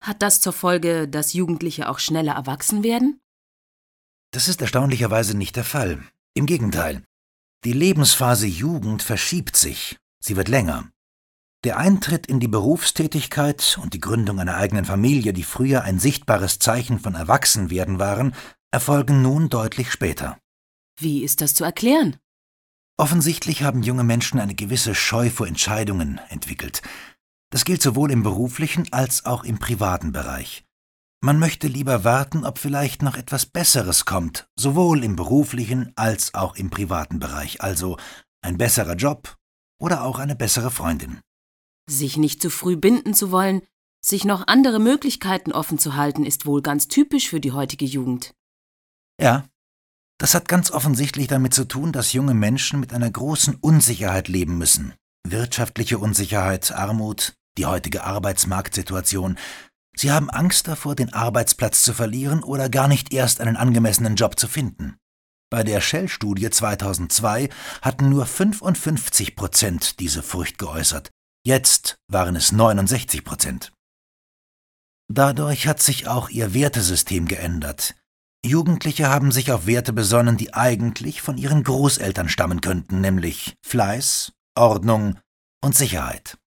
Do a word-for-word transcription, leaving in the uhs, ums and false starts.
Hat das zur Folge, dass Jugendliche auch schneller erwachsen werden? Das ist erstaunlicherweise nicht der Fall. Im Gegenteil. Die Lebensphase Jugend verschiebt sich. Sie wird länger. Der Eintritt in die Berufstätigkeit und die Gründung einer eigenen Familie, die früher ein sichtbares Zeichen von Erwachsenwerden waren, erfolgen nun deutlich später. Wie ist das zu erklären? Offensichtlich haben junge Menschen eine gewisse Scheu vor Entscheidungen entwickelt. Das gilt sowohl im beruflichen als auch im privaten Bereich. Man möchte lieber warten, ob vielleicht noch etwas Besseres kommt, sowohl im beruflichen als auch im privaten Bereich, also ein besserer Job oder auch eine bessere Freundin. Sich nicht zu früh binden zu wollen, sich noch andere Möglichkeiten offen zu halten, ist wohl ganz typisch für die heutige Jugend. Ja, das hat ganz offensichtlich damit zu tun, dass junge Menschen mit einer großen Unsicherheit leben müssen. Wirtschaftliche Unsicherheit, Armut, die heutige Arbeitsmarktsituation. Sie haben Angst davor, den Arbeitsplatz zu verlieren oder gar nicht erst einen angemessenen Job zu finden. Bei der Shell-Studie zweitausendzwei hatten nur fünfundfünfzig Prozent diese Furcht geäußert. Jetzt waren es neunundsechzig Prozent. Dadurch hat sich auch ihr Wertesystem geändert. Jugendliche haben sich auf Werte besonnen, die eigentlich von ihren Großeltern stammen könnten, nämlich Fleiß, Ordnung und Sicherheit.